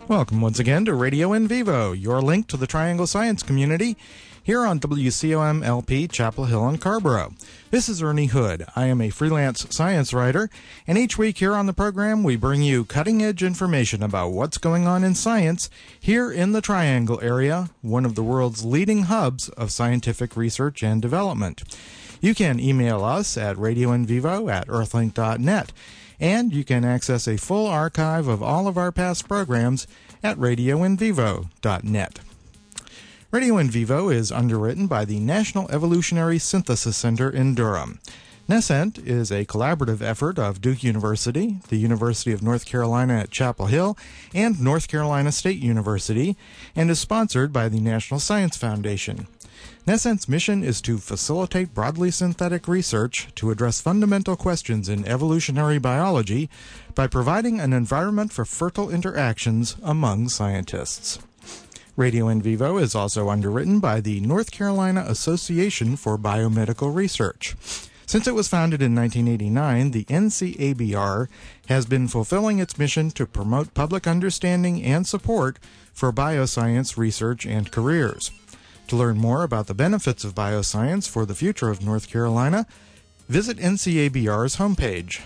Welcome once again to Radio in Vivo, your link to the Triangle Science community, here on WCOM LP Chapel Hill and Carrboro. This is Ernie Hood. I am a freelance science writer, and each week here on the program we bring you cutting-edge information about what's going on in science here in the Triangle area, one of the world's leading hubs of scientific research and development. You can email us at radioinvivo@earthlink.net. And you can access a full archive of all of our past programs at radioinvivo.net. Radio in Vivo is underwritten by the National Evolutionary Synthesis Center in Durham. NESCENT is a collaborative effort of Duke University, the University of North Carolina at Chapel Hill, and North Carolina State University, and is sponsored by the National Science Foundation. NESCENT's mission is to facilitate broadly synthetic research to address fundamental questions in evolutionary biology by providing an environment for fertile interactions among scientists. Radio in Vivo is also underwritten by the North Carolina Association for Biomedical Research. Since it was founded in 1989, the NCABR has been fulfilling its mission to promote public understanding and support for bioscience research and careers. To learn more about the benefits of bioscience for the future of North Carolina, visit NCABR's homepage,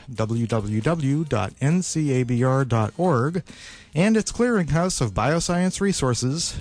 www.ncabr.org, and its clearinghouse of bioscience resources,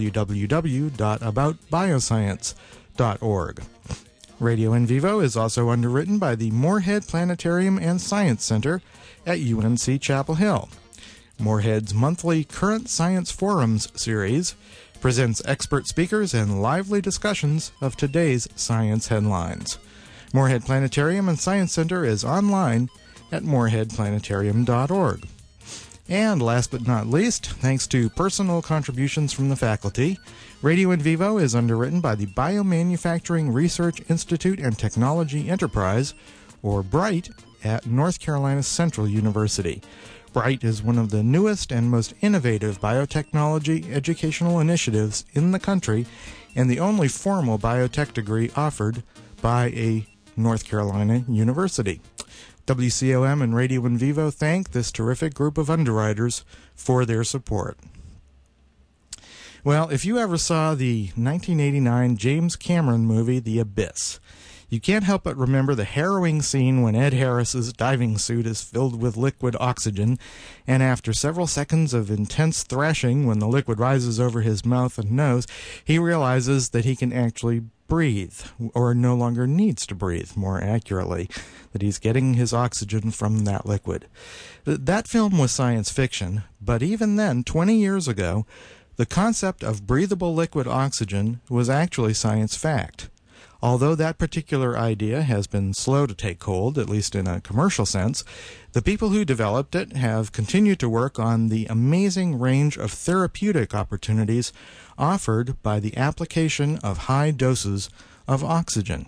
www.aboutbioscience.org. Radio in Vivo is also underwritten by the Moorhead Planetarium and Science Center at UNC Chapel Hill. Moorhead's monthly Current Science Forums series presents expert speakers and lively discussions of today's science headlines. Moorhead Planetarium and Science Center is online at moorheadplanetarium.org. And last but not least, thanks to personal contributions from the faculty, Radio in Vivo is underwritten by the Biomanufacturing Research Institute and Technology Enterprise, or BRIGHT, at North Carolina Central University. BRIGHT is one of the newest and most innovative biotechnology educational initiatives in the country and the only formal biotech degree offered by a North Carolina university. WCOM and Radio in Vivo thank this terrific group of underwriters for their support. Well, if you ever saw the 1989 James Cameron movie, The Abyss, you can't help but remember the harrowing scene when Ed Harris's diving suit is filled with liquid oxygen, and after several seconds of intense thrashing, when the liquid rises over his mouth and nose, he realizes that he can actually breathe, or no longer needs to breathe, more accurately, that he's getting his oxygen from that liquid. That film was science fiction, but even then, 20 years ago, the concept of breathable liquid oxygen was actually science fact. Although that particular idea has been slow to take hold, at least in a commercial sense, the people who developed it have continued to work on the amazing range of therapeutic opportunities offered by the application of high doses of oxygen.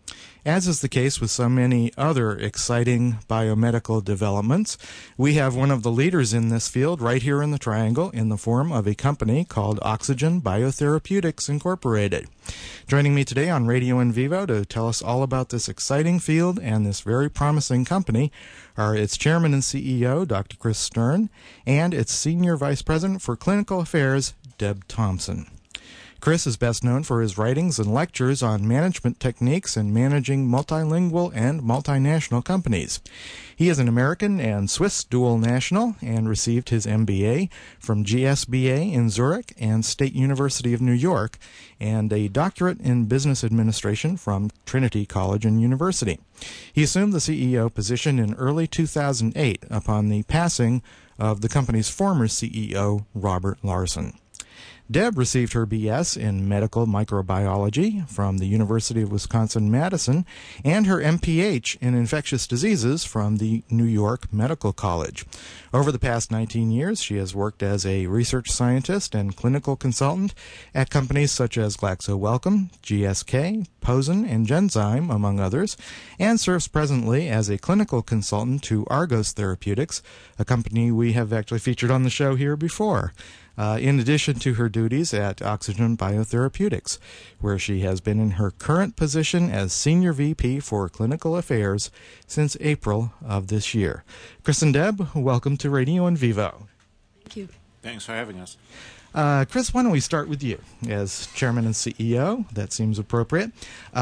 As is the case with so many other exciting biomedical developments, we have one of the leaders in this field right here in the Triangle in the form of a company called Oxygen Biotherapeutics Incorporated. Joining me today on Radio in Vivo to tell us all about this exciting field and this very promising company are its chairman and CEO, Dr. Chris Stern, and its senior vice president for clinical affairs, Deb Thompson. Chris is best known for his writings and lectures on management techniques and managing multilingual and multinational companies. He is an American and Swiss dual national and received his MBA from GSBA in Zurich and State University of New York and a doctorate in business administration from Trinity College and University. He assumed the CEO position in early 2008 upon the passing of the company's former CEO, Robert Larson. Deb received her B.S. in medical microbiology from the University of Wisconsin-Madison and her M.Ph. in infectious diseases from the New York Medical College. Over the past 19 years, she has worked as a research scientist and clinical consultant at companies such as GlaxoWellcome, GSK, Pozen, and Genzyme, among others, and serves presently as a clinical consultant to Argos Therapeutics, a company we have actually featured on the show here before. In addition to her duties at Oxygen Biotherapeutics, where she has been in her current position as Senior VP for Clinical Affairs since April of this year. Chris and Deb, welcome to Radio in Vivo. Thank you. Thanks for having us. Chris, why don't we start with you as chairman and CEO? That seems appropriate.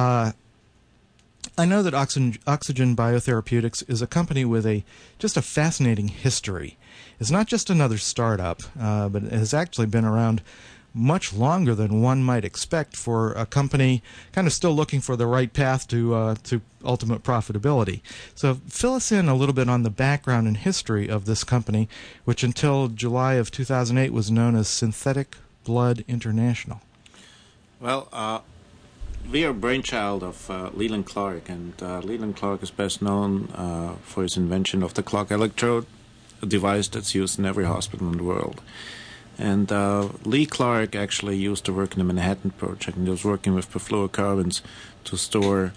I know that Oxygen Biotherapeutics is a company with just a fascinating history. It's not just another startup, but it has actually been around much longer than one might expect for a company kind of still looking for the right path to ultimate profitability. So fill us in a little bit on the background and history of this company, which until July of 2008 was known as Synthetic Blood International. Well, we are a brainchild of Leland Clark, and Leland Clark is best known for his invention of the Clark electrode, a device that's used in every hospital in the world. And Lee Clark actually used to work in the Manhattan Project, and he was working with perfluorocarbons to store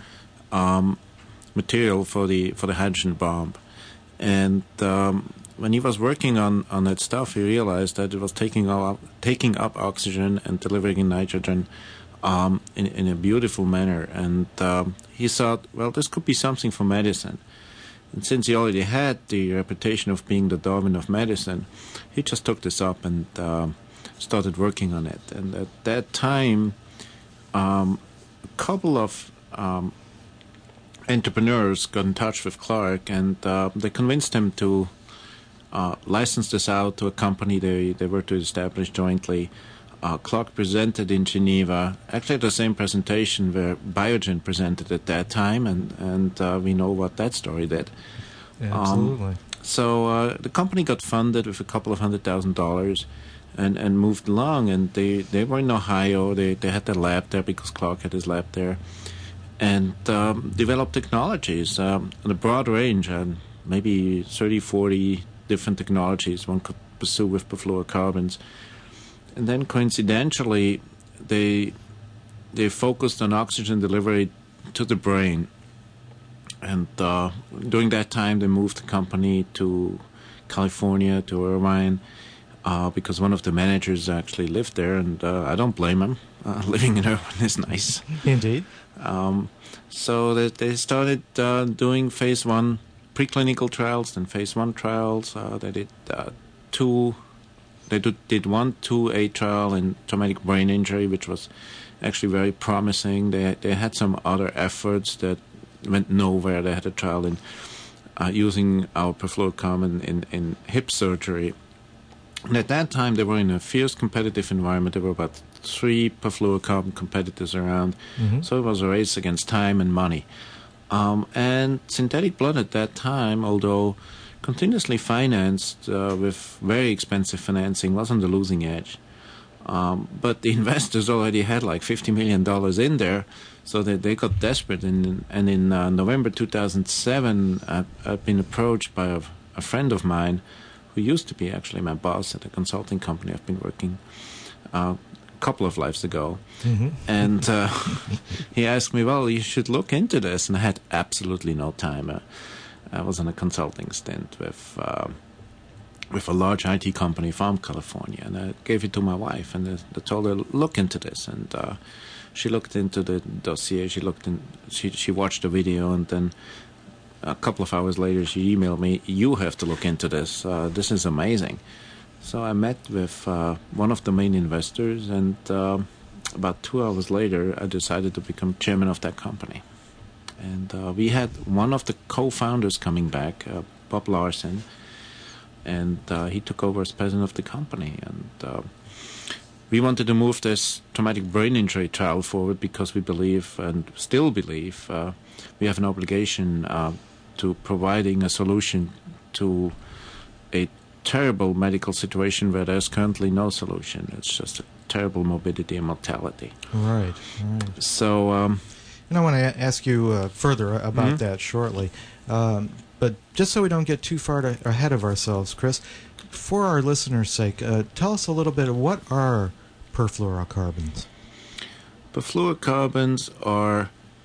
material for the hydrogen bomb. And when he was working on that stuff, he realized that it was taking up oxygen and delivering nitrogen in a beautiful manner. And he thought, well, this could be something for medicine. And since he already had the reputation of being the Darwin of medicine, he just took this up and started working on it. And at that time, a couple of entrepreneurs got in touch with Clark, and they convinced him to license this out to a company they were to establish jointly. Clark presented in Geneva, actually at the same presentation where Biogen presented at that time, and we know what that story did. Absolutely. So the company got funded with a couple of $100,000 and moved along, and they were in Ohio. They had their lab there because Clark had his lab there, and developed technologies on a broad range, and maybe 30, 40 different technologies one could pursue with perfluorocarbons. And then coincidentally, they focused on oxygen delivery to the brain. And during that time, they moved the company to California, to Irvine, because one of the managers actually lived there, and I don't blame him. Living in Irvine is nice. Indeed. So they started doing phase 1 preclinical trials, then phase 1 trials. They did two. They did 1/2A trial in traumatic brain injury, which was actually very promising. They had some other efforts that went nowhere. They had a trial in using our perfluorocarbon in hip surgery. And at that time, they were in a fierce competitive environment. There were about 3 perfluorocarbon competitors around. Mm-hmm. So it was a race against time and money. And Synthetic Blood at that time, although continuously financed with very expensive financing, was on the losing edge. But the investors already had like $50 million in there, so that they got desperate. And in November 2007, I've been approached by a friend of mine who used to be actually my boss at a consulting company I've been working a couple of lives ago. Mm-hmm. And he asked me, well, you should look into this. And I had absolutely no time. I was on a consulting stint with a large IT company from California, and I gave it to my wife, and I told her, look into this. And she looked into the dossier. She watched the video, and then a couple of hours later, she emailed me, you have to look into this. This is amazing. So I met with one of the main investors, and about 2 hours later, I decided to become chairman of that company. And we had one of the co-founders coming back, Bob Larson, and he took over as president of the company. And we wanted to move this traumatic brain injury trial forward because we believe, and still believe, we have an obligation to providing a solution to a terrible medical situation where there's currently no solution. It's just a terrible morbidity and mortality. Right. So... and I want to ask you further about that shortly. But just so we don't get too far ahead of ourselves, Chris, for our listeners' sake, tell us a little bit of what are perfluorocarbons? Perfluorocarbons are,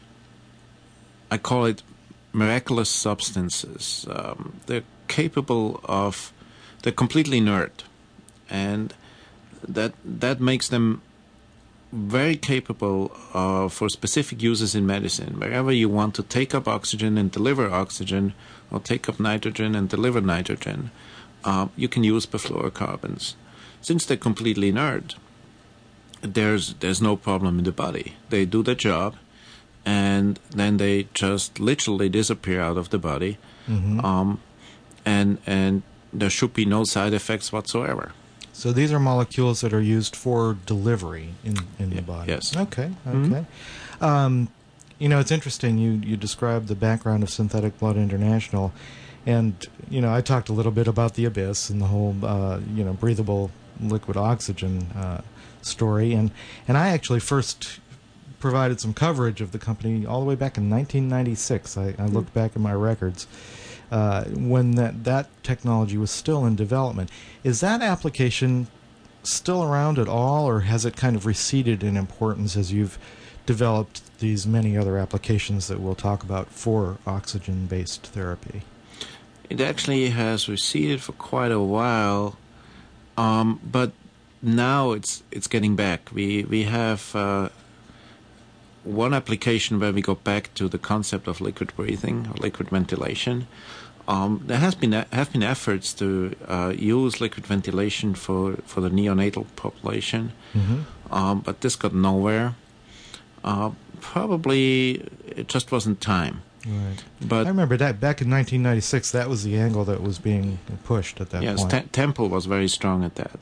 I call it, miraculous substances. They're capable of, they're completely inert, and that makes them very capable for specific uses in medicine. Wherever you want to take up oxygen and deliver oxygen, or take up nitrogen and deliver nitrogen, you can use perfluorocarbons. since they're completely inert, there's no problem in the body. They do their job, and then they just literally disappear out of the body, and there should be no side effects whatsoever. So these are molecules that are used for delivery in the body. Yes. Okay. It's interesting. You described the background of Synthetic Blood International, and I talked a little bit about the Abyss and the whole breathable liquid oxygen story, and I actually first provided some coverage of the company all the way back in 1996. I looked back at my records when that technology was still in development. Is that application still around at all, or has it kind of receded in importance as you've developed these many other applications that we'll talk about for oxygen-based therapy? It actually has receded for quite a while, but now it's getting back. We have one application where we go back to the concept of liquid breathing or liquid ventilation. There have been efforts to use liquid ventilation for the neonatal population, but this got nowhere. Probably it just wasn't time. Right. But I remember that back in 1996, that was the angle that was being pushed at that point. Yes, Temple was very strong at that.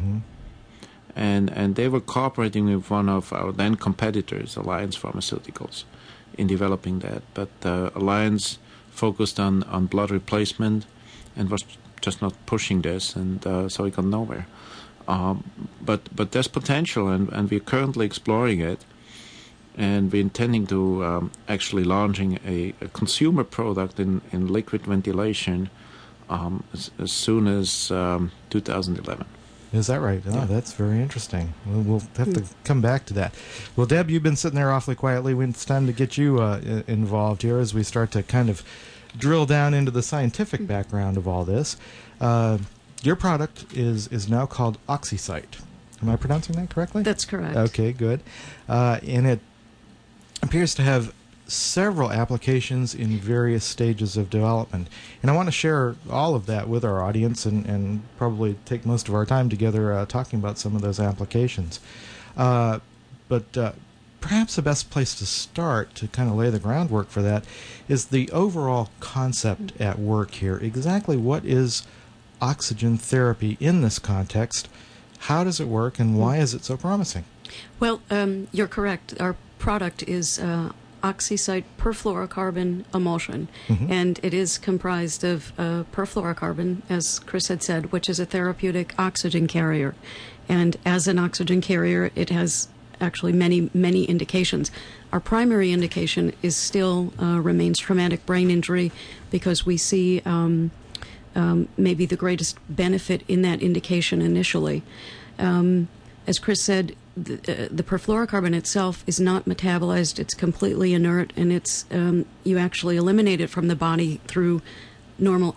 And they were cooperating with one of our then competitors, Alliance Pharmaceuticals, in developing that. But Alliance focused on blood replacement and was just not pushing this, and so it got nowhere. But there's potential, and we're currently exploring it. And we're intending to actually launching a consumer product in liquid ventilation as soon as 2011. Is that right? Oh, that's very interesting. We'll have to come back to that. Well, Deb, you've been sitting there awfully quietly. It's time to get you involved here as we start to kind of drill down into the scientific background of all this. Your product is now called Oxycyte. Am I pronouncing that correctly? That's correct. Okay, good. And it appears to have several applications in various stages of development. And I want to share all of that with our audience and probably take most of our time together talking about some of those applications. But perhaps the best place to start to kind of lay the groundwork for that is the overall concept at work here. Exactly what is oxygen therapy in this context? How does it work, and why is it so promising? Well, you're correct. Our product is Oxycyte perfluorocarbon emulsion, and it is comprised of perfluorocarbon, as Chris had said, which is a therapeutic oxygen carrier. And as an oxygen carrier, it has actually many indications. Our primary indication is still remains traumatic brain injury, because we see maybe the greatest benefit in that indication initially. As Chris said, the perfluorocarbon itself is not metabolized. It's completely inert, and it's you actually eliminate it from the body through normal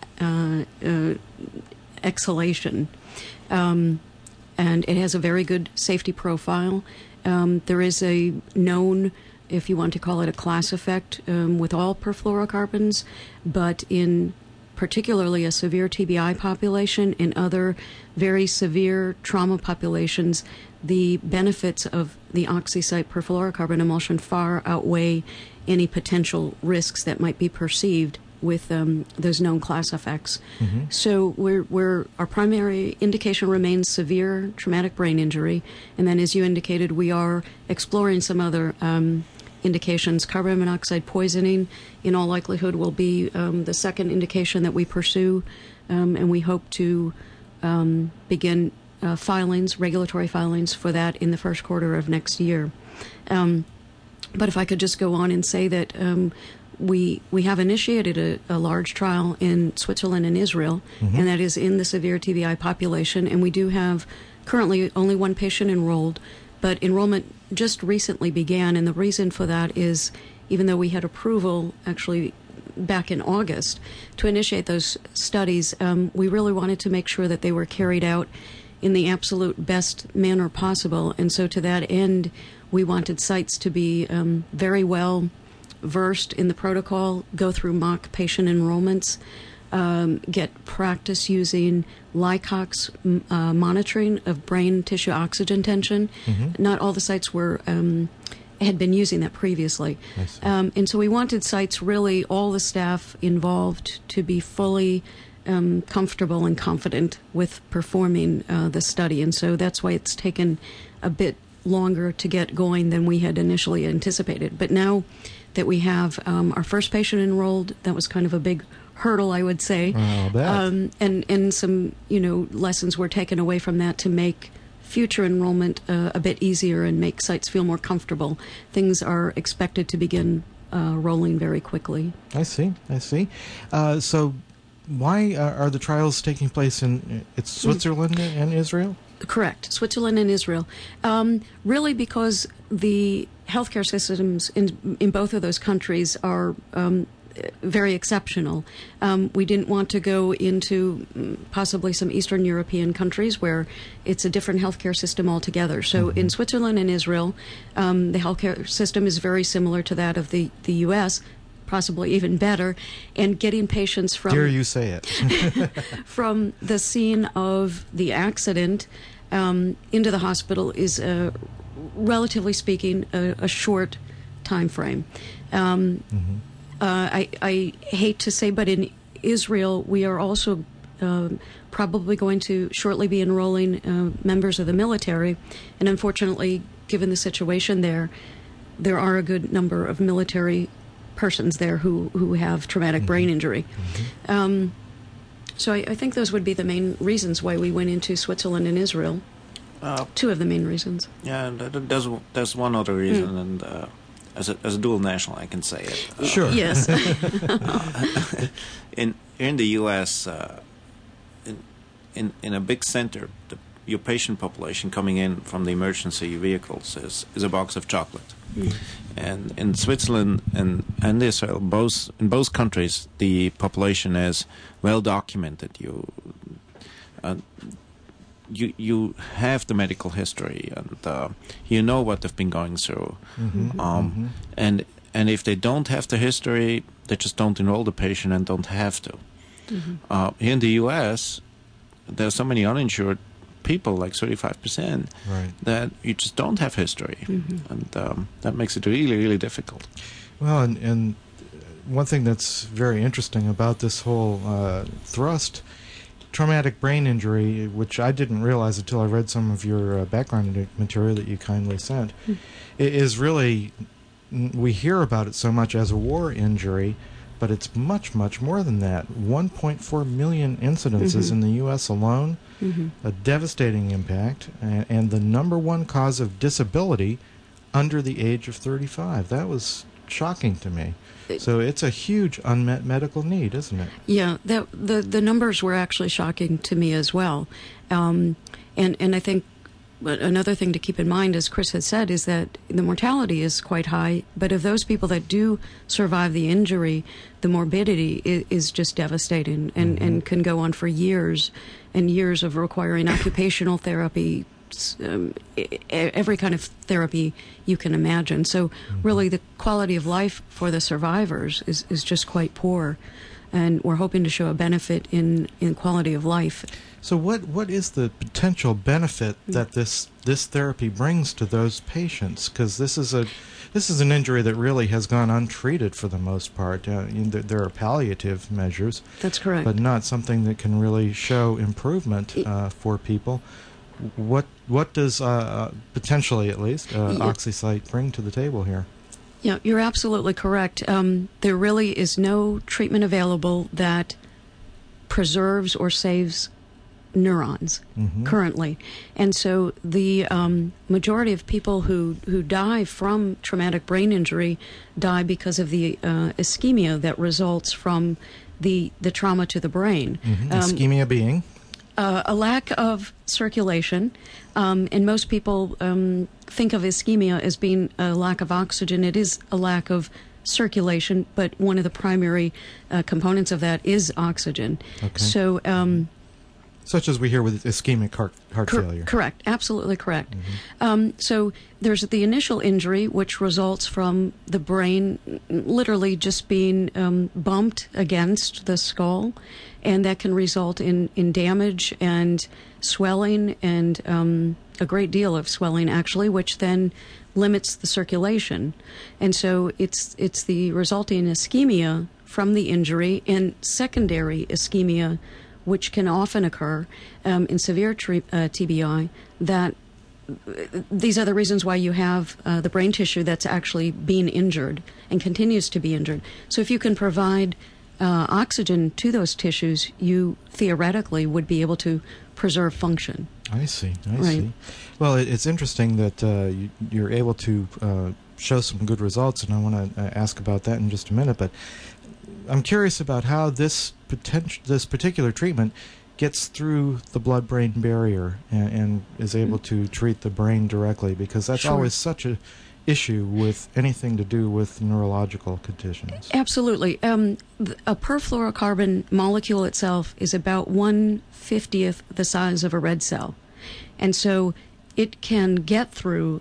exhalation. And it has a very good safety profile. There is a known, if you want to call it a class effect, with all perfluorocarbons, but in particularly a severe TBI population, in other very severe trauma populations, the benefits of the Oxycyte perfluorocarbon emulsion far outweigh any potential risks that might be perceived with those known class effects. So our primary indication remains severe traumatic brain injury, and then, as you indicated, we are exploring some other indications. Carbon monoxide poisoning, in all likelihood, will be the second indication that we pursue, and we hope to begin regulatory filings for that in the first quarter of next year. But if I could just go on and say that we have initiated a large trial in Switzerland and Israel, and that is in the severe TBI population, and we do have currently only one patient enrolled, but enrollment just recently began, and the reason for that is, even though we had approval actually back in August to initiate those studies, we really wanted to make sure that they were carried out in the absolute best manner possible, and so to that end, we wanted sites to be very well versed in the protocol, go through mock patient enrollments, get practice using Lycox monitoring of brain tissue oxygen tension. Not all the sites were had been using that previously. And so we wanted sites, really all the staff involved, to be fully comfortable and confident with performing the study. And so that's why it's taken a bit longer to get going than we had initially anticipated. But now that we have our first patient enrolled, that was kind of a big hurdle, I would say. I'll bet. And some, lessons were taken away from that to make future enrollment a bit easier and make sites feel more comfortable. Things are expected to begin rolling very quickly. I see. So why are the trials taking place in Switzerland and Israel? Correct. Switzerland and Israel. Really because the healthcare systems in both of those countries are very exceptional. We didn't want to go into possibly some Eastern European countries where it's a different healthcare system altogether. So in Switzerland and Israel, the healthcare system is very similar to that of the U.S., possibly even better, and getting patients from... Dare you say it. from the scene of the accident into the hospital is, relatively speaking, a short time frame. I hate to say, but in Israel, we are also probably going to shortly be enrolling members of the military. And unfortunately, given the situation there are a good number of military persons there who have traumatic brain injury. So I think those would be the main reasons why we went into Switzerland and Israel. Two of the main reasons. Yeah, there's one other reason, and as a dual national, I can say it. Sure. Yes. in the U.S., in a big center, your patient population coming in from the emergency vehicles is a box of chocolate. And in Switzerland and Israel, in both countries, the population is well documented. You have the medical history, and you know what they've been going through. And if they don't have the history, they just don't enroll the patient and don't have to. Here in the U.S., there are so many uninsured people, like 35%, that you just don't have history, and that makes it really, really difficult. Well, and one thing that's very interesting about this whole thrust, traumatic brain injury, which I didn't realize until I read some of your background material that you kindly sent, is really, we hear about it so much as a war injury, but it's much, much more than that. 1.4 million incidences in the U.S. alone, a devastating impact, and the number one cause of disability under the age of 35. That was shocking to me. So it's a huge unmet medical need, isn't it? Yeah, the numbers were actually shocking to me as well. And I think another thing to keep in mind, as Chris had said, is that the mortality is quite high, but of those people that do survive the injury, the morbidity is just devastating and can go on for years and years of requiring occupational therapy, every kind of therapy you can imagine. So really the quality of life for the survivors is just quite poor, and we're hoping to show a benefit in quality of life. So what is the potential benefit that this therapy brings to those patients? Because this is an injury that really has gone untreated for the most part. There are palliative measures. That's correct. But not something that can really show improvement for people. What does potentially, at least, Oxycyte bring to the table here? Yeah, you're absolutely correct. There really is no treatment available that preserves or saves neurons currently. And so the majority of people who die from traumatic brain injury die because of the ischemia that results from the trauma to the brain. Ischemia being? A lack of circulation, and most people think of ischemia as being a lack of oxygen. It is a lack of circulation, but one of the primary components of that is oxygen. Okay. So Such as we hear with ischemic heart failure. Correct, absolutely correct. So there's the initial injury, which results from the brain literally just being bumped against the skull, and that can result in damage and swelling and a great deal of swelling, actually, which then limits the circulation. And so it's the resulting ischemia from the injury and secondary ischemia, which can often occur in severe TBI, that these are the reasons why you have the brain tissue that's actually being injured and continues to be injured. So if you can provide oxygen to those tissues, you theoretically would be able to preserve function. I see. Well, it's interesting that you're able to show some good results, and I want to ask about that in just a minute, but I'm curious about how this particular treatment gets through the blood-brain barrier and is able to treat the brain directly, because that's always such a issue with anything to do with neurological conditions. Absolutely. A perfluorocarbon molecule itself is about 1/50th the size of a red cell, and so it can get through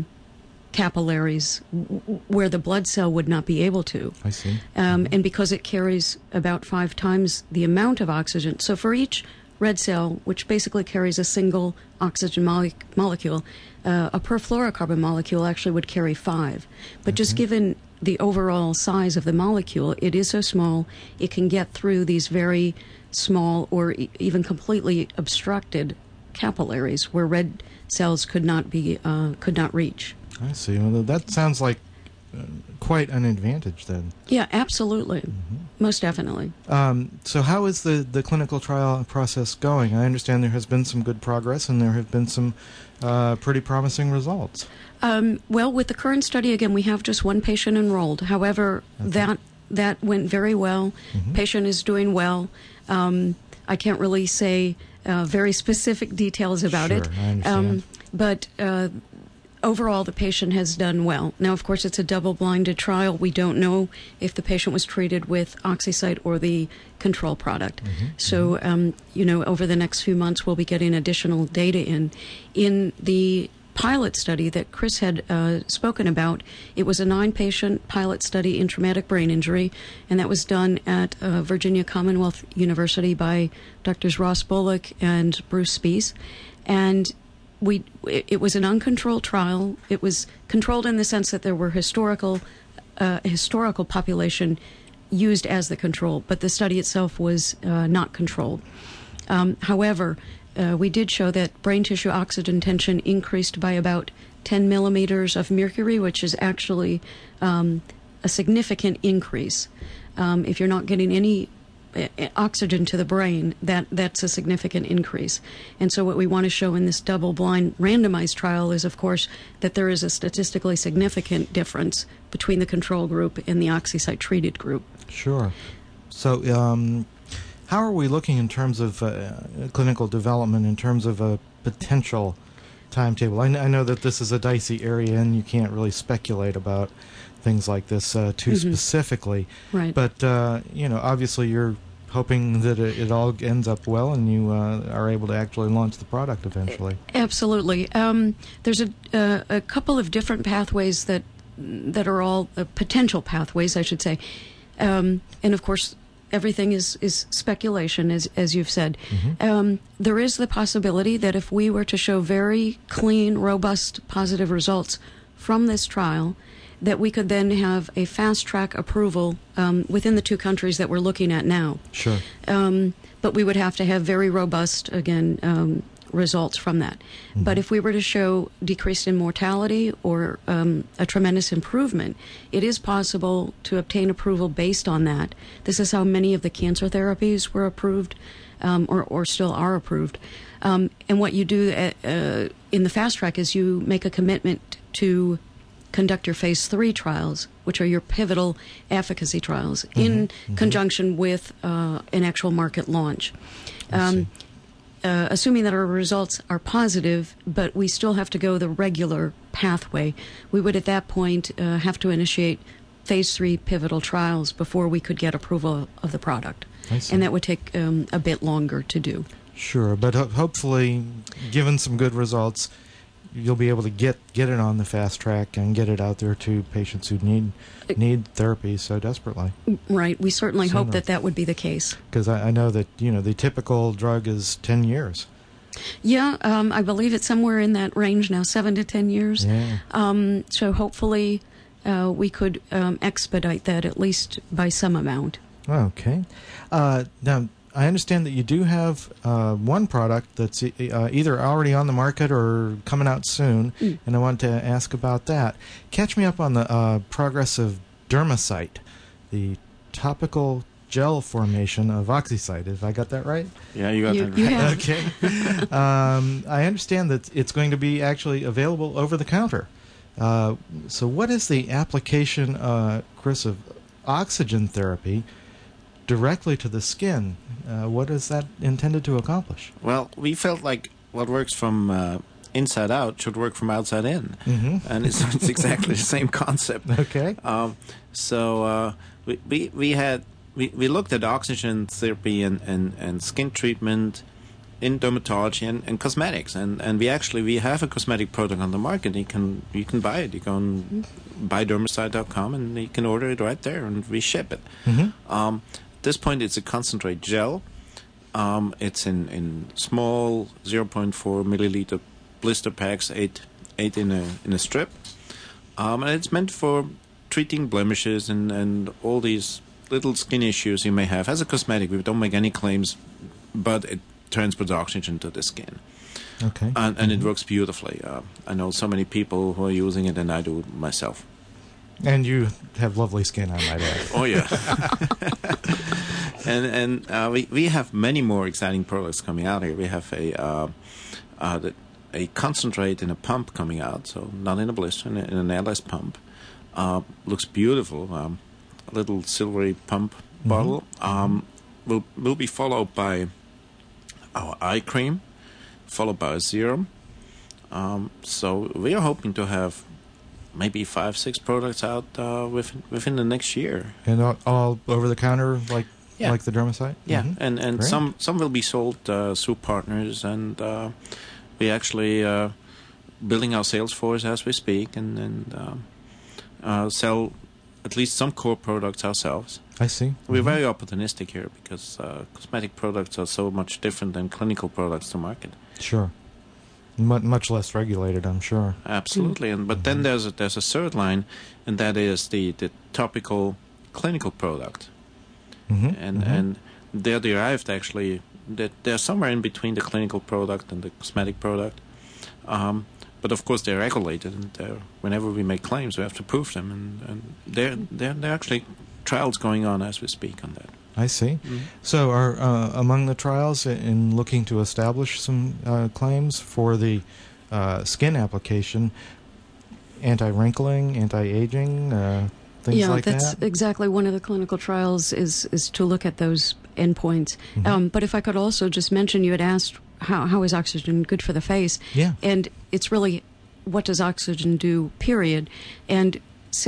capillaries where the blood cell would not be able to. I see. And because it carries about 5 times the amount of oxygen. So for each red cell, which basically carries a single oxygen molecule, a perfluorocarbon molecule actually would carry 5. But just given the overall size of the molecule, it is so small, it can get through these very small or even completely obstructed capillaries where red cells could not reach. I see. Well, that sounds like quite an advantage then. Yeah, absolutely. Most definitely. So how is the clinical trial process going? I understand there has been some good progress and there have been some pretty promising results. Well, with the current study, again, we have just one patient enrolled. However, that went very well. Patient is doing well. I can't really say very specific details about it. I understand. But overall, the patient has done well. Now, of course, it's a double-blinded trial. We don't know if the patient was treated with Oxycyte or the control product. So, over the next few months, we'll be getting additional data in. In the pilot study that Chris had spoken about, it was a 9-patient pilot study in traumatic brain injury, and that was done at Virginia Commonwealth University by Drs. Ross Bullock and Bruce Spies. And it was an uncontrolled trial. It was controlled in the sense that there were historical population used as the control, but the study itself was not controlled. However, we did show that brain tissue oxygen tension increased by about 10 millimeters of mercury, which is actually a significant increase. If you're not getting any oxygen to the brain, that's a significant increase. And so what we want to show in this double-blind randomized trial is, of course, that there is a statistically significant difference between the control group and the Oxycyte-treated group. Sure. So how are we looking in terms of clinical development, in terms of a potential timetable? I know that this is a dicey area and you can't really speculate about things like this too specifically. Right. But, obviously you're hoping that it all ends up well and you are able to actually launch the product eventually. Absolutely. There's a couple of different pathways that are all potential pathways, I should say. And, of course, everything is speculation, as you've said. There is the possibility that if we were to show very clean, robust, positive results from this trial, that we could then have a fast-track approval within the 2 countries that we're looking at now. Sure. But we would have to have very robust, again, results from that. But if we were to show decrease in mortality or a tremendous improvement, it is possible to obtain approval based on that. This is how many of the cancer therapies were approved or still are approved. And what you do in the fast track is you make a commitment to conduct your phase 3 trials, which are your pivotal efficacy trials, in conjunction with an actual market launch. Assuming that our results are positive, but we still have to go the regular pathway, we would at that point have to initiate phase 3 pivotal trials before we could get approval of the product. And that would take a bit longer to do. Sure, but hopefully, given some good results, you'll be able to get it on the fast track and get it out there to patients who need therapy so desperately. Right. We certainly hope that would be the case. Because I know that the typical drug is 10 years. Yeah, I believe it's somewhere in that range now, 7 to 10 years. Yeah. So hopefully we could expedite that at least by some amount. Okay. Now, I understand that you do have one product that's either already on the market or coming out soon, and I want to ask about that. Catch me up on the progress of Dermacyte, the topical gel formation of Oxycyte. Have I got that right? Yeah, you got that right. You have. Okay. I understand that it's going to be actually available over the counter. So what is the application, Chris, of oxygen therapy directly to the skin? What is that intended to accomplish? Well, we felt like what works from inside out should work from outside in. Mm-hmm. And it's exactly the same concept. Okay. So we looked at oxygen therapy and skin treatment in dermatology and cosmetics, and we have a cosmetic product on the market. You can buy it. You go on buydermacyte.com and you can order it right there, and we ship it. Mm-hmm. At this point, it's a concentrate gel. It's in small 0.4 milliliter blister packs, eight in a strip, and it's meant for treating blemishes and all these little skin issues you may have. As a cosmetic, we don't make any claims, but it transports oxygen to the skin. Okay. And it works beautifully. I know so many people who are using it, and I do myself. And you have lovely skin, I might add. Oh, yeah. and we have many more exciting products coming out here. We have a concentrate in a pump coming out, so not in a blister, in an airless pump. Looks beautiful. A little silvery pump bottle. Will be followed by our eye cream, followed by a serum. So we are hoping to have maybe 5-6 products out within the next year. And all over the counter, like the Dermacyte? Yeah, Mm-hmm. and some will be sold through partners, and we actually building our sales force as we speak, and sell at least some core products ourselves. I see. We're very opportunistic here because cosmetic products are so much different than clinical products to market. Sure. Much less regulated, I'm sure. Absolutely, but then there's a third line, and that is the topical clinical product, and they're derived actually. They're somewhere in between the clinical product and the cosmetic product, but of course they're regulated, and whenever we make claims, we have to prove them, and they're actually trials going on as we speak on that. I see. So are among the trials in looking to establish some claims for the skin application, anti-wrinkling, anti-aging, things like that? Yeah, that's exactly one of the clinical trials is to look at those endpoints. But if I could also just mention, you had asked how is oxygen good for the face? Yeah. And it's really, what does oxygen do, period. And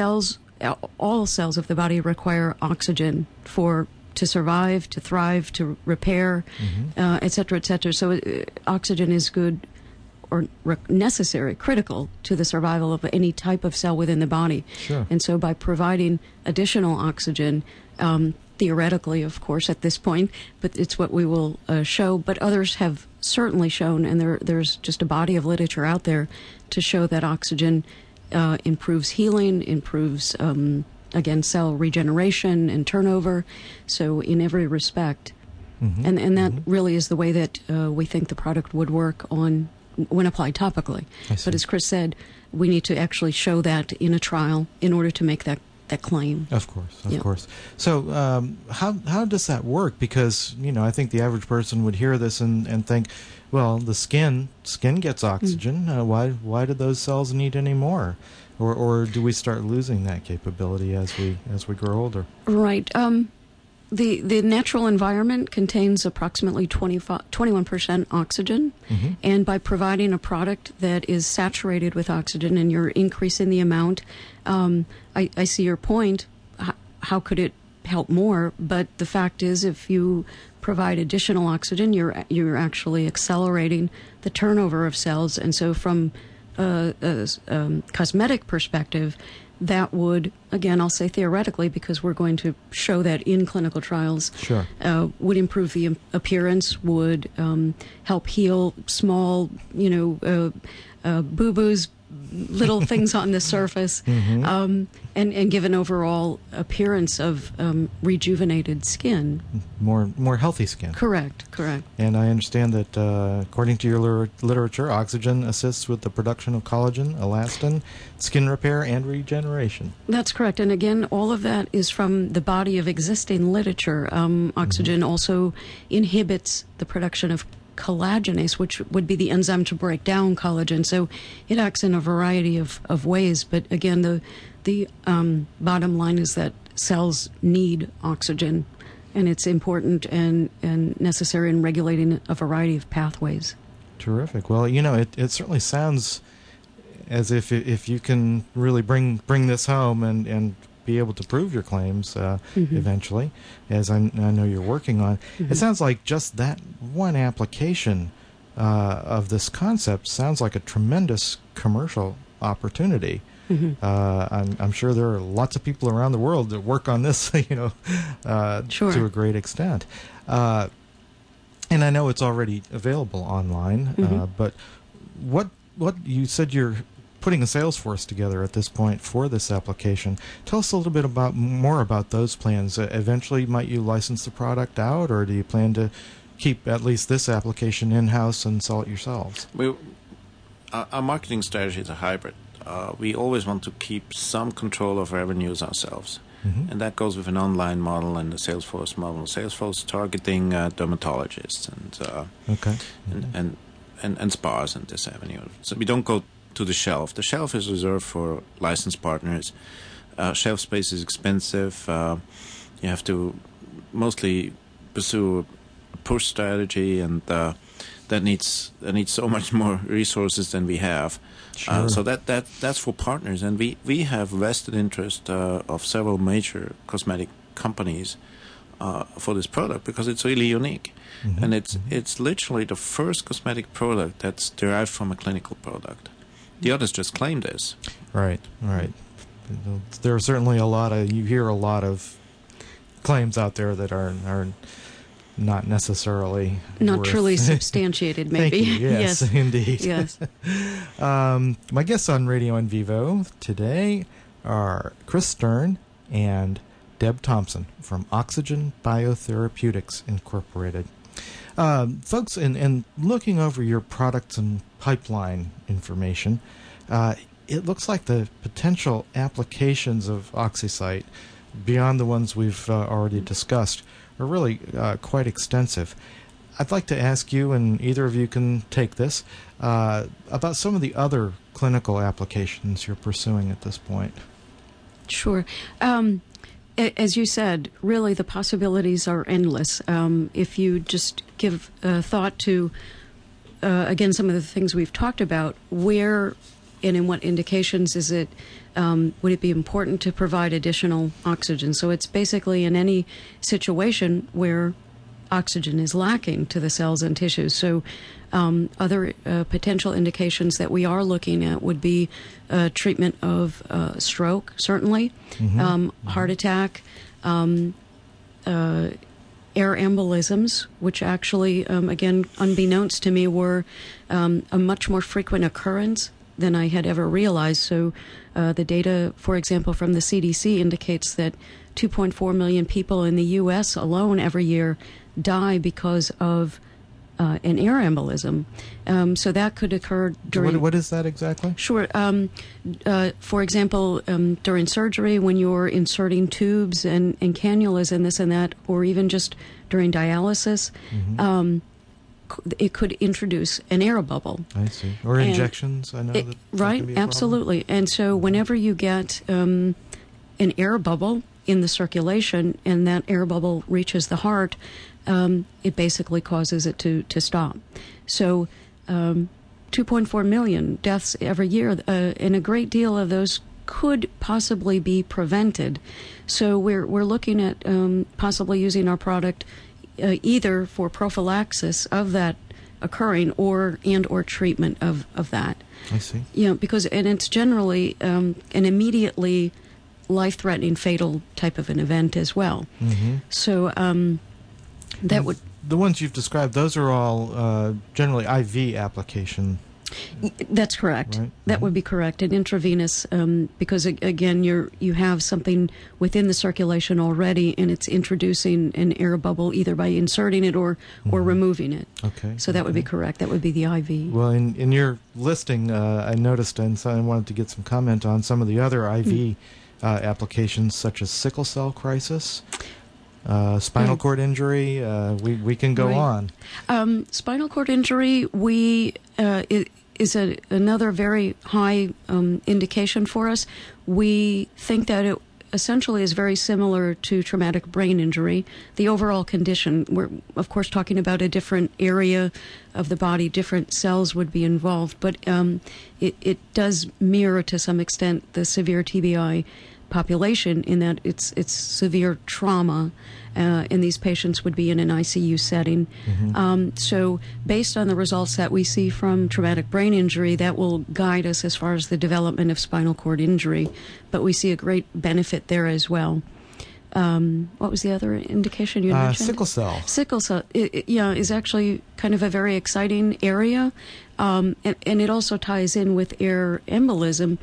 all cells of the body require oxygen to survive, to thrive, to repair, et cetera, et cetera. So oxygen is good or necessary, critical to the survival of any type of cell within the body. Sure. And so by providing additional oxygen, theoretically, of course, at this point, but it's what we will show, but others have certainly shown, and there's just a body of literature out there to show that oxygen improves healing, improves again, cell regeneration and turnover, so in every respect. And that really is the way that we think the product would work when applied topically. But as Chris said, we need to actually show that in a trial in order to make that claim. Of course. So how does that work? Because, I think the average person would hear this and think, well, the skin gets oxygen. Why do those cells need any more? Or do we start losing that capability as we grow older? Right. The natural environment contains approximately 21% oxygen, and by providing a product that is saturated with oxygen and you're increasing the amount, I see your point. How could it help more. But the fact is, if you provide additional oxygen, you're actually accelerating the turnover of cells. And so from a cosmetic perspective, that would, again, I'll say theoretically, because we're going to show that in clinical trials, Sure. Would improve the appearance, would help heal small, boo-boos, little things on the surface, and give an overall appearance of rejuvenated skin. More healthy skin. Correct. And I understand that, according to your literature, oxygen assists with the production of collagen, elastin, skin repair, and regeneration. That's correct. And again, all of that is from the body of existing literature. Oxygen also inhibits the production of collagenase, which would be the enzyme to break down collagen. So it acts in a variety of ways. But again, the bottom line is that cells need oxygen, and it's important and necessary in regulating a variety of pathways. Terrific. Well, it certainly sounds as if you can really bring this home and be able to prove your claims eventually, as I know you're working on. It sounds like just that one application of this concept sounds like a tremendous commercial opportunity. I'm sure there are lots of people around the world that work on this, Sure. to a great extent. And I know it's already available online, but what you said you're putting a sales force together at this point for this application. Tell us a little bit more about those plans. Eventually, might you license the product out, or do you plan to keep at least this application in-house and sell it yourselves? Our marketing strategy is a hybrid. We always want to keep some control of revenues ourselves. And that goes with an online model and the Salesforce model. Salesforce targeting dermatologists and spas in this avenue. So we don't go to the shelf. The shelf is reserved for licensed partners. Shelf space is expensive. You have to mostly pursue a push strategy, and that needs so much more resources than we have. Sure. So that's for partners, and we have vested interest of several major cosmetic companies for this product because it's really unique, and it's literally the first cosmetic product that's derived from a clinical product. The others just claim this. Right. There are certainly you hear a lot of claims out there that are not necessarily not truly substantiated, maybe. Thank you. Yes, indeed. Yes. My guests on Radio in Vivo today are Chris Stern and Deb Thompson from Oxygen Biotherapeutics Incorporated. Folks, in looking over your products and pipeline information, it looks like the potential applications of Oxycyte, beyond the ones we've already discussed, are really quite extensive. I'd like to ask you, and either of you can take this, about some of the other clinical applications you're pursuing at this point. Sure. As you said, really the possibilities are endless. If you just give thought to, again, some of the things we've talked about, where and in what indications is it, would it be important to provide additional oxygen? So it's basically in any situation where oxygen is lacking to the cells and tissues. So other potential indications that we are looking at would be treatment of stroke, certainly, heart attack, air embolisms, which actually, again, unbeknownst to me, were a much more frequent occurrence than I had ever realized. So the data, for example, from the CDC indicates that 2.4 million people in the U.S. alone every year die because of an air embolism. So that could occur during... What is that exactly? Sure. For example, during surgery, when you're inserting tubes and cannulas and this and that, or even just during dialysis, it could introduce an air bubble. I see. Or injections, I know that right, can be a absolutely. And so whenever you get an air bubble in the circulation and that air bubble reaches the heart, it basically causes it to stop. So 2.4 million deaths every year, and a great deal of those could possibly be prevented. So we're looking at possibly using our product either for prophylaxis of that occurring or treatment of that. I see. Because it's generally an immediately life-threatening, fatal type of an event as well. Mm-hmm. So that would... The ones you've described, those are all generally IV application. That's correct. Right? That would be correct. And intravenous, because again, you have something within the circulation already, and it's introducing an air bubble either by inserting it or removing it. Okay. So that would be correct. That would be the IV. Well, in your listing, I noticed, and so I wanted to get some comment on some of the other IV applications, such as sickle cell crisis. Spinal cord injury. We can go on. Spinal cord injury, is another very high indication for us. We think that it essentially is very similar to traumatic brain injury. The overall condition, we're of course talking about a different area of the body, different cells would be involved, but it does mirror to some extent the severe TBI population in that it's severe trauma, and these patients would be in an ICU setting. Mm-hmm. So based on the results that we see from traumatic brain injury, that will guide us as far as the development of spinal cord injury, but we see a great benefit there as well. What was the other indication you mentioned? Sickle cell. Sickle cell, is actually kind of a very exciting area, and it also ties in with air embolism.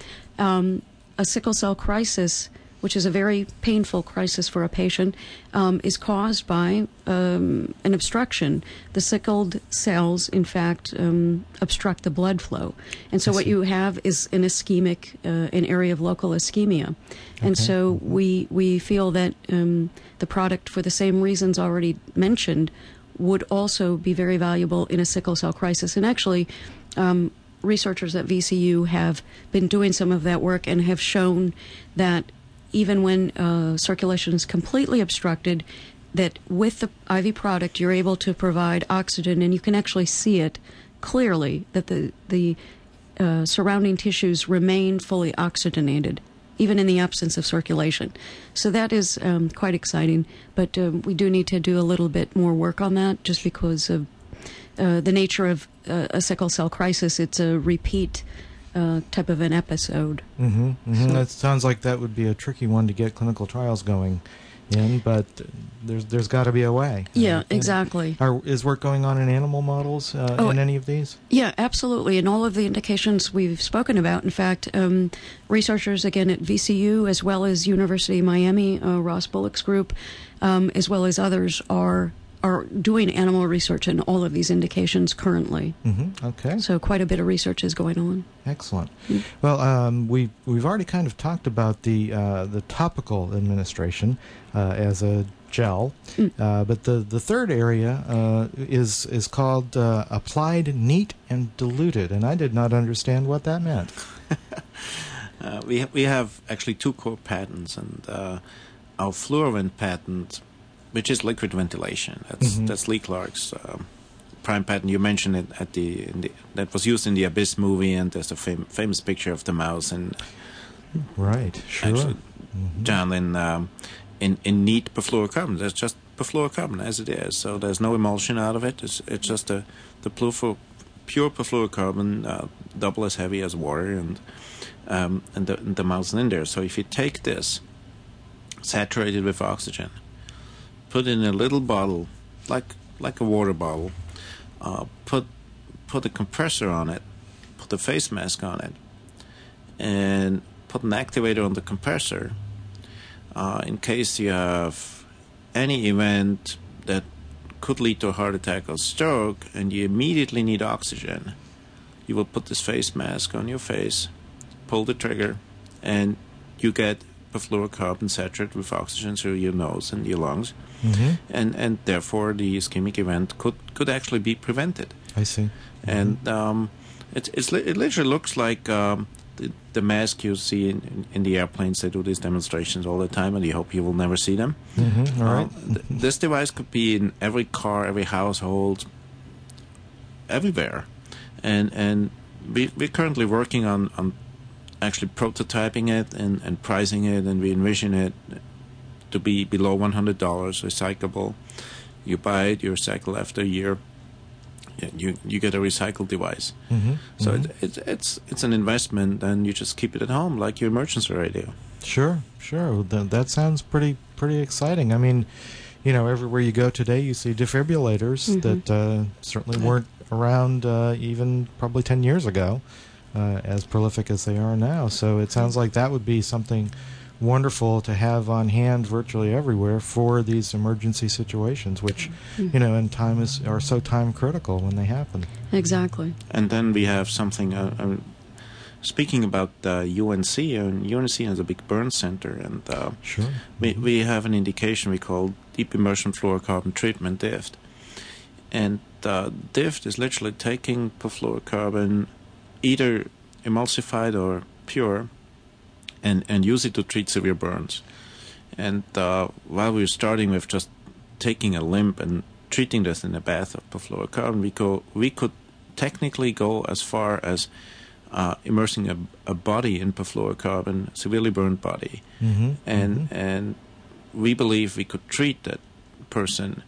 A sickle cell crisis, which is a very painful crisis for a patient, is caused by an obstruction. The sickled cells, in fact, obstruct the blood flow. And so what you have is an ischemic, an area of local ischemia. And so we feel that the product, for the same reasons already mentioned, would also be very valuable in a sickle cell crisis. And actually, researchers at VCU have been doing some of that work and have shown that even when circulation is completely obstructed, that with the IV product you're able to provide oxygen, and you can actually see it clearly that the surrounding tissues remain fully oxygenated, even in the absence of circulation. So that is quite exciting, but we do need to do a little bit more work on that just because of the nature of a sickle cell crisis. It's a repeat type of an episode. Mm-hmm, mm-hmm. So, that sounds like that would be a tricky one to get clinical trials going in, but there's got to be a way. Yeah, exactly. Is work going on in animal models in any of these? Yeah, absolutely. And all of the indications we've spoken about, in fact, researchers, again, at VCU, as well as University of Miami, Ross Bullock's group, as well as others, are doing animal research in all of these indications currently. Mm-hmm. Okay. So quite a bit of research is going on. Excellent. Well, we've already kind of talked about the topical administration as a gel, but the third area is called applied neat and diluted, and I did not understand what that meant. We have actually two core patents, and our Fluorvent patent, which is liquid ventilation. That's Lee Clark's prime patent. You mentioned it at that was used in the Abyss movie, and there's a famous picture of the mouse and right, sure, actually down in neat perfluorocarbon. There's just perfluorocarbon as it is, so there's no emulsion out of it. It's just the pure perfluorocarbon, double as heavy as water, and the mouse is in there. So if you take this, saturate it with oxygen, put it in a little bottle, like a water bottle, put a compressor on it, put a face mask on it, and put an activator on the compressor. In case you have any event that could lead to a heart attack or stroke and you immediately need oxygen, you will put this face mask on your face, pull the trigger, and you get perfluorocarbon saturated with oxygen through your nose and your lungs. And therefore the ischemic event could actually be prevented. I see. And it literally looks like the mask you see in the airplanes. They do these demonstrations all the time, and you hope you will never see them. All right. This device could be in every car, every household, everywhere. And we're currently working on actually prototyping it and pricing it, and we envision it to be below $100 recyclable. You buy it, you recycle after a year, you get a recycled device. So it's an investment, and you just keep it at home like your emergency radio. Sure. That sounds pretty exciting. I mean, you know, everywhere you go today, you see defibrillators that certainly weren't around even probably 10 years ago, as prolific as they are now. So it sounds like that would be something wonderful to have on hand virtually everywhere for these emergency situations, which, you know, in time are so time critical when they happen. Exactly. And then we have something. Speaking about UNC, UNC has a big burn center, and Sure. we have an indication we call deep immersion fluorocarbon treatment, DIFT. And DIFT is literally taking perfluorocarbon, either emulsified or pure, and use it to treat severe burns. And while we were starting with just taking a limb and treating this in a bath of perfluorocarbon, we could technically go as far as immersing a body in perfluorocarbon, severely burned body, and we believe we could treat that person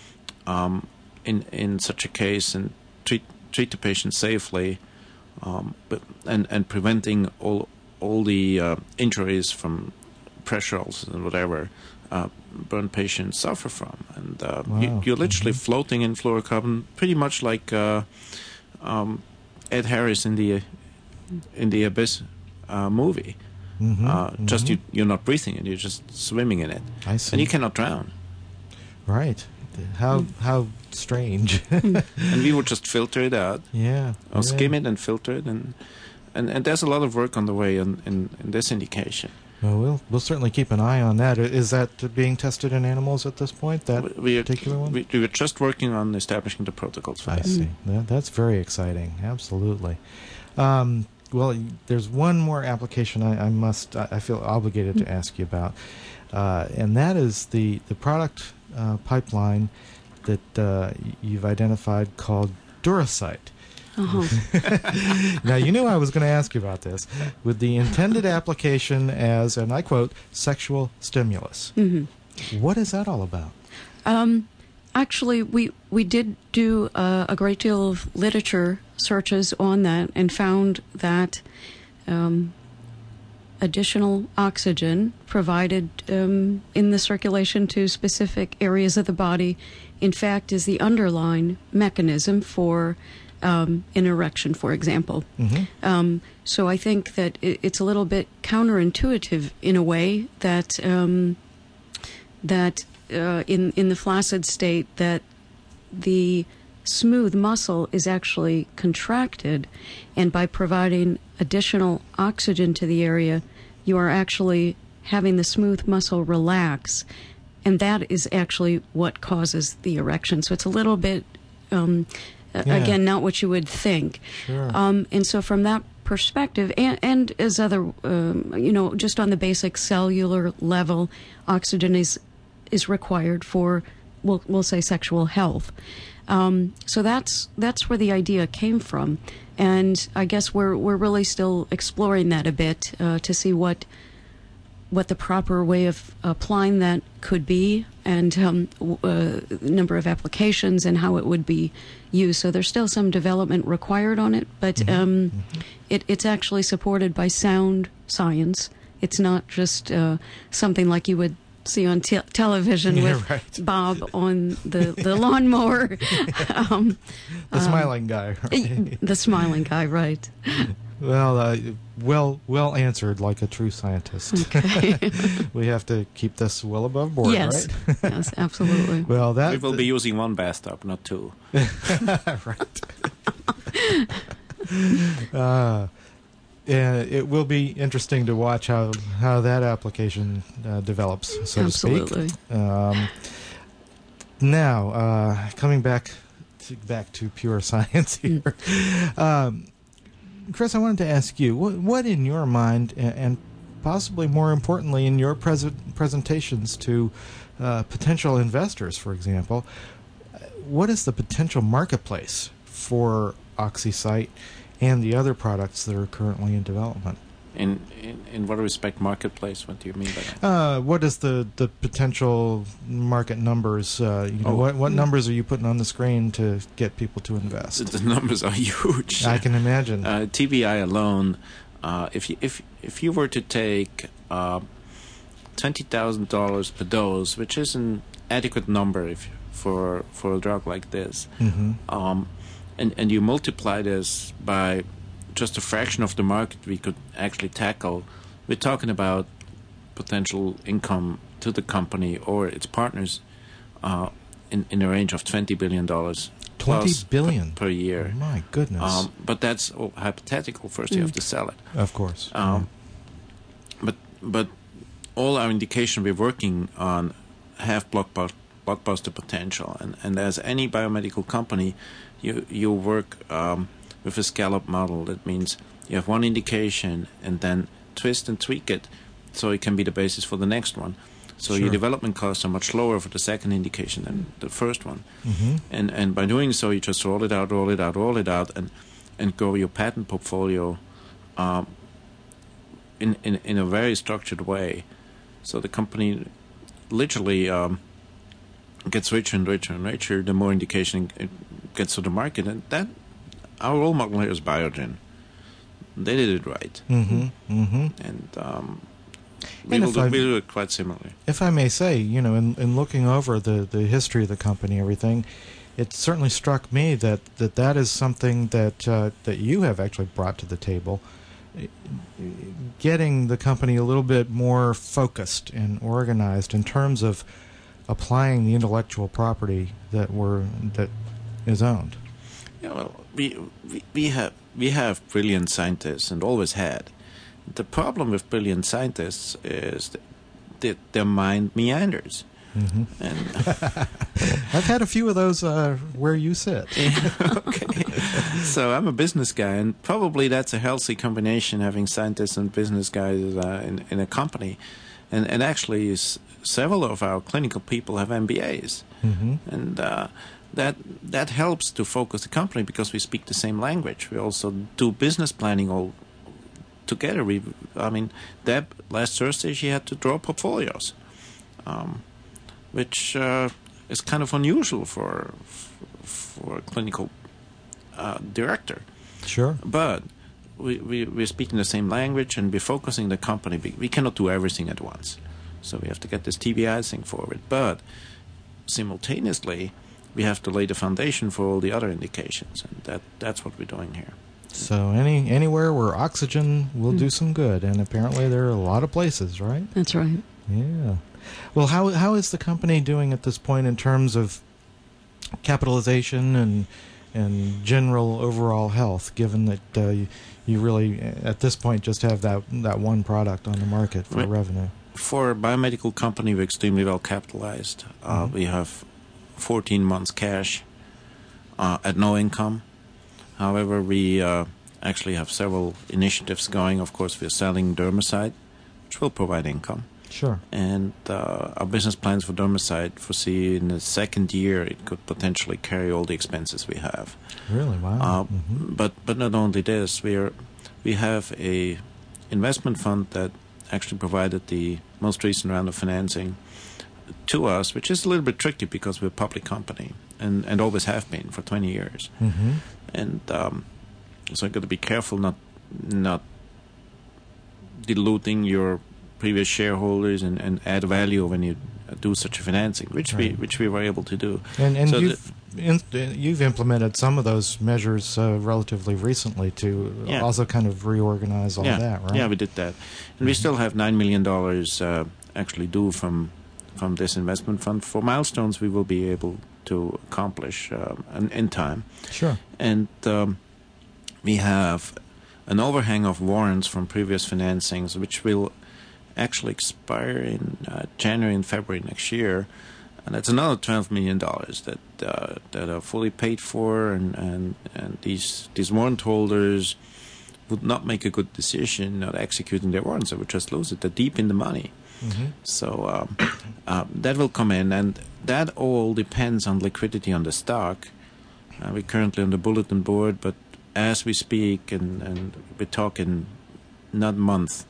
in such a case and treat the patient safely, and preventing all the injuries from pressure ulcers and whatever burn patients suffer from. And Wow. you're literally floating in fluorocarbon, pretty much like Ed Harris in the Abyss movie. Just you're not breathing it; you're just swimming in it, I see. and you cannot drown. Right. How strange. And we would just filter it out, Yeah. or skim it and filter it, and there's a lot of work on the way in this indication. Well, we'll certainly keep an eye on that. Is that being tested in animals at this point? That particular one? We were just working on establishing the protocols for I that. see. That's very exciting. Absolutely. Well, there's one more application I feel obligated to ask you about, and that is the product pipeline that you've identified called Duracite. Now, you knew I was going to ask you about this, with the intended application as, and I quote, sexual stimulus. What is that all about? Actually, we did do a great deal of literature searches on that and found that additional oxygen provided in the circulation to specific areas of the body, in fact, is the underlying mechanism for an erection, for example. So I think that it's a little bit counterintuitive in a way that in the flaccid state, that the smooth muscle is actually contracted, and by providing additional oxygen to the area, you are actually having the smooth muscle relax, and that is actually what causes the erection. So it's a little bit, again, not what you would think. Sure. And so from that perspective, and as other, just on the basic cellular level, oxygen is required for, we'll say, sexual health. So that's where the idea came from, and I guess we're really still exploring that a bit to see what the proper way of applying that could be, and number of applications and how it would be used. So there's still some development required on it, but it's actually supported by sound science. It's not just something like you would see on television with Bob on the lawnmower. The smiling guy. Right? The smiling guy, right. Well answered, like a true scientist. Okay. We have to keep this well above board, yes. right? Yes, absolutely. Well, We will be using one bathtub, not two. Right. It will be interesting to watch how that application develops, so Absolutely. to speak. Now, coming back to pure science here, Chris, I wanted to ask you, what in your mind, and possibly more importantly in your presentations to potential investors, for example, what is the potential marketplace for OxyCite and the other products that are currently in development? In what respect, marketplace? What do you mean by that? What is the potential market numbers? What numbers are you putting on the screen to get people to invest? The numbers are huge. I can imagine. TBI alone, if you were to take $20,000 per dose, which is an adequate number for a drug like this, and you multiply this by just a fraction of the market we could actually tackle, we're talking about potential income to the company or its partners in a range of $20 billion. $20 billion per year. Oh, my goodness. But that's hypothetical. First, you have to sell it. Of course. But all our indication we're working on have blockbuster potential, and as any biomedical company, you work with a scallop model. That means you have one indication and then twist and tweak it so it can be the basis for the next one. So your development costs are much lower for the second indication than the first one. And by doing so, you just roll it out, and grow your patent portfolio in a very structured way. So the company literally gets richer and richer and richer the more indication it gets to the market. And that, our role model here is Biogen. They did it right. And we'll do it quite similarly. If I may say, in looking over the history of the company, everything, it certainly struck me that is something that you have actually brought to the table, getting the company a little bit more focused and organized in terms of applying the intellectual property that is owned. Yeah, well, we have brilliant scientists and always had. The problem with brilliant scientists is that their mind meanders. And I've had a few of those where you sit. Okay. So I'm a business guy, and probably that's a healthy combination, having scientists and business guys in a company. And actually, several of our clinical people have MBAs. And that helps to focus the company because we speak the same language. We also do business planning all together. Deb, last Thursday, she had to draw portfolios, which is kind of unusual for a clinical director. Sure. But we're speaking the same language, and we're focusing the company. We cannot do everything at once. So we have to get this TBI thing forward. But simultaneously, we have to lay the foundation for all the other indications, and that's what we're doing here. So anywhere where oxygen will do some good, and apparently there are a lot of places, right? That's right. Yeah. Well, how is the company doing at this point in terms of capitalization and general overall health, given that you really, at this point, just have that one product on the market for revenue? For a biomedical company, we're extremely well capitalized. We have 14 months cash at no income. However, we actually have several initiatives going. Of course, we're selling Dermicide, which will provide income. Sure. And our business plans for Dermicide foresee in the second year it could potentially carry all the expenses we have. Really? Wow. But not only this, we have a investment fund that actually provided the most recent round of financing to us, which is a little bit tricky because we're a public company and always have been for 20 years. And so you've got to be careful not diluting your previous shareholders and add value when you do such a financing, which we were able to do. And so you've implemented some of those measures relatively recently to also kind of reorganize all that, right? Yeah, we did that. And we still have $9 million actually due from this investment fund for milestones we will be able to accomplish in time. Sure. And we have an overhang of warrants from previous financings, which will actually expire in January and February next year, and that's another $12 million that are fully paid for, and these warrant holders would not make a good decision not executing their warrants. They would just lose it. They're deep in the money. So that will come in, and that all depends on liquidity on the stock. We're currently on the bulletin board, but as we speak, and we're talking not month.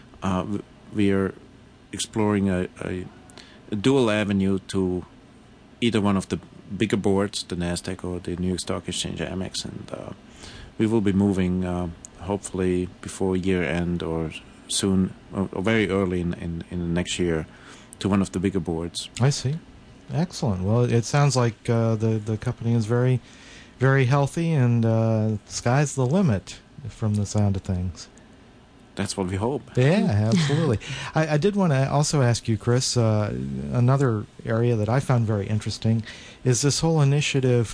We are exploring a dual avenue to either one of the bigger boards, the NASDAQ or the New York Stock Exchange, Amex, and we will be moving hopefully before year end or soon, or very early in the next year, to one of the bigger boards. I see. Excellent. Well, it sounds like the company is very, very healthy, and sky's the limit from the sound of things. That's what we hope. Yeah, absolutely. I did want to also ask you, Chris, another area that I found very interesting is this whole initiative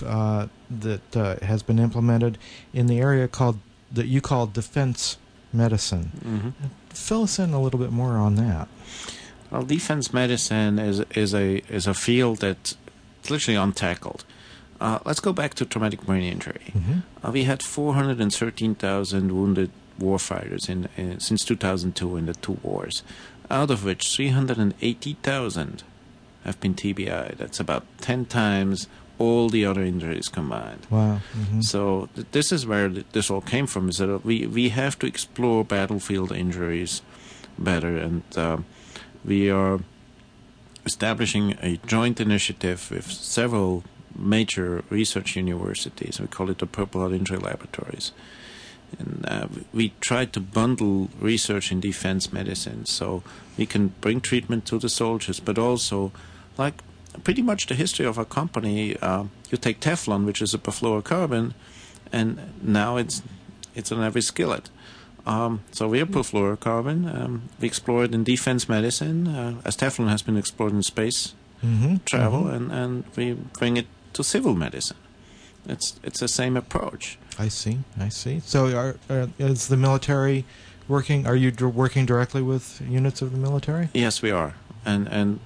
that has been implemented in the area that you call defense medicine. Mm-hmm. Fill us in a little bit more on that. Well, defense medicine is a field that's literally untackled. Let's go back to traumatic brain injury. Mm-hmm. We had 413,000 wounded warfighters since 2002 in the two wars, out of which 380,000 have been TBI. That's about 10 times all the other injuries combined. Wow. Mm-hmm. So this is where this all came from, is that we have to explore battlefield injuries better, and we are establishing a joint initiative with several major research universities. We call it the Purple Heart Injury Laboratories. And we try to bundle research in defense medicine so we can bring treatment to the soldiers, but also, like pretty much the history of our company, you take Teflon, which is a perfluorocarbon, and now it's on every skillet. So we are perfluorocarbon. We explore it in defense medicine, as Teflon has been explored in space travel, mm-hmm. and we bring it to civil medicine. It's the same approach. I see. So is the military working? Are you working directly with units of the military? Yes, we are. And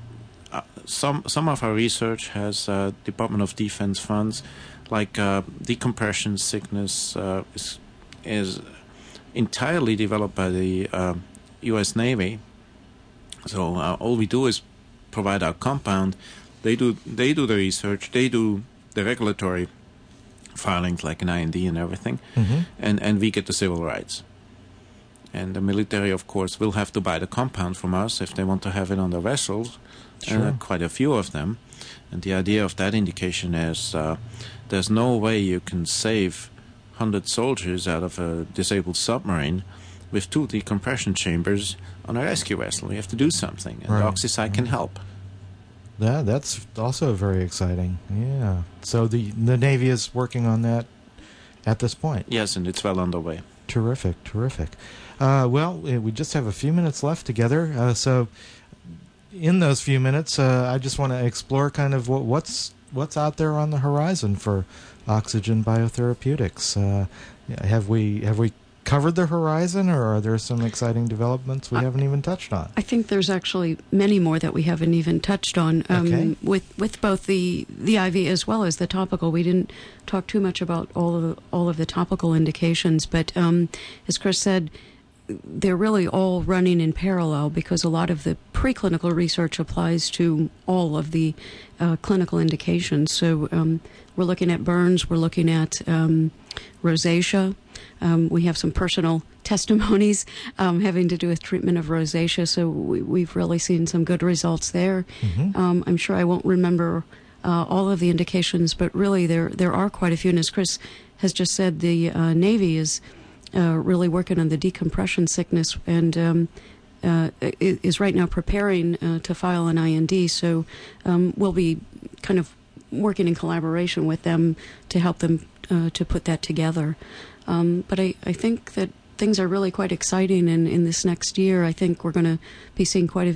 some of our research has Department of Defense funds, like decompression sickness is entirely developed by the U.S. Navy. So all we do is provide our compound. They do the research. They do the regulatory filings like an IND and everything, mm-hmm. and we get the civil rights. And the military, of course, will have to buy the compound from us if they want to have it on their vessels. Sure. Quite a few of them. And the idea of that indication is there's no way you can save 100 soldiers out of a disabled submarine with 2 decompression chambers on a rescue vessel. You have to do something, and right. Oxycyte can help. Yeah, that's also very exciting. Yeah. So the Navy is working on that at this point. Yes, and it's well underway. Terrific. Well, we just have a few minutes left together. So in those few minutes, I just want to explore kind of what's out there on the horizon for Oxygen Biotherapeutics. Have we covered the horizon, or are there some exciting developments we haven't even touched on? I think there's actually many more that we haven't even touched on. Okay. With both the IV as well as the topical. We didn't talk too much about all of the topical indications, but as Chris said, they're really all running in parallel because a lot of the preclinical research applies to all of the clinical indications. So we're looking at burns, we're looking at rosacea. We have some personal testimonies having to do with treatment of rosacea, so we've really seen some good results there. Mm-hmm. I'm sure I won't remember all of the indications, but really there are quite a few. And as Chris has just said, the Navy is really working on the decompression sickness and is right now preparing to file an IND. So we'll be kind of working in collaboration with them to help them to put that together. But I think that things are really quite exciting, and in this next year, I think we're going to be seeing quite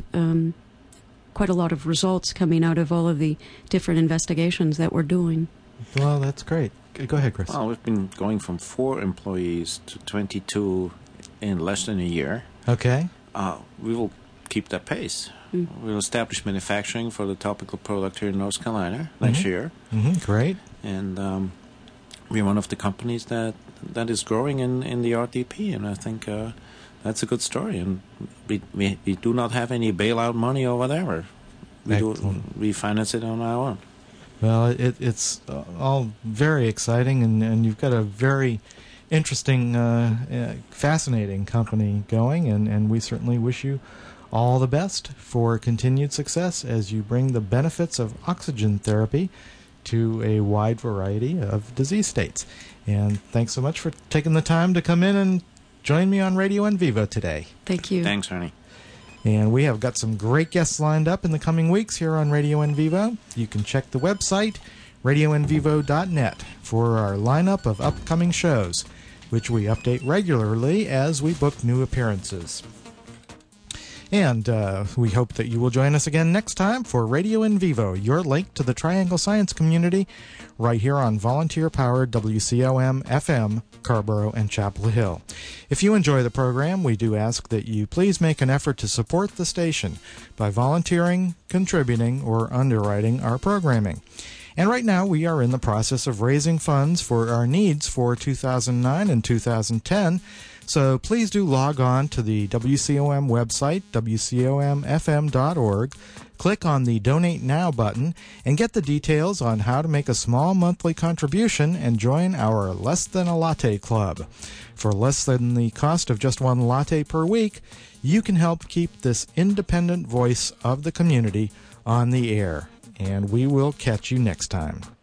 a lot of results coming out of all of the different investigations that we're doing. Well, that's great. Go ahead, Chris. Well, we've been going from 4 employees to 22 in less than a year. Okay. We will keep that pace. We'll establish manufacturing for the topical product here in North Carolina next year. Mm-hmm. Great. And we're one of the companies that is growing in the RTP, and I think that's a good story. And we do not have any bailout money or whatever. We finance it on our own. Well, it's all very exciting, and you've got a very interesting, fascinating company going, and we certainly wish you all the best for continued success as you bring the benefits of oxygen therapy to a wide variety of disease states. And thanks so much for taking the time to come in and join me on Radio En Vivo today. Thank you. Thanks, Ernie. And we have got some great guests lined up in the coming weeks here on Radio En Vivo. You can check the website, radioenvivo.net, for our lineup of upcoming shows, which we update regularly as we book new appearances. And we hope that you will join us again next time for Radio En Vivo, your link to the Triangle Science community, right here on volunteer-powered WCOM-FM, Carrboro and Chapel Hill. If you enjoy the program, we do ask that you please make an effort to support the station by volunteering, contributing, or underwriting our programming. And right now, we are in the process of raising funds for our needs for 2009 and 2010, so please do log on to the WCOM website, wcomfm.org, click on the Donate Now button, and get the details on how to make a small monthly contribution and join our Less Than a Latte Club. For less than the cost of just one latte per week, you can help keep this independent voice of the community on the air. And we will catch you next time.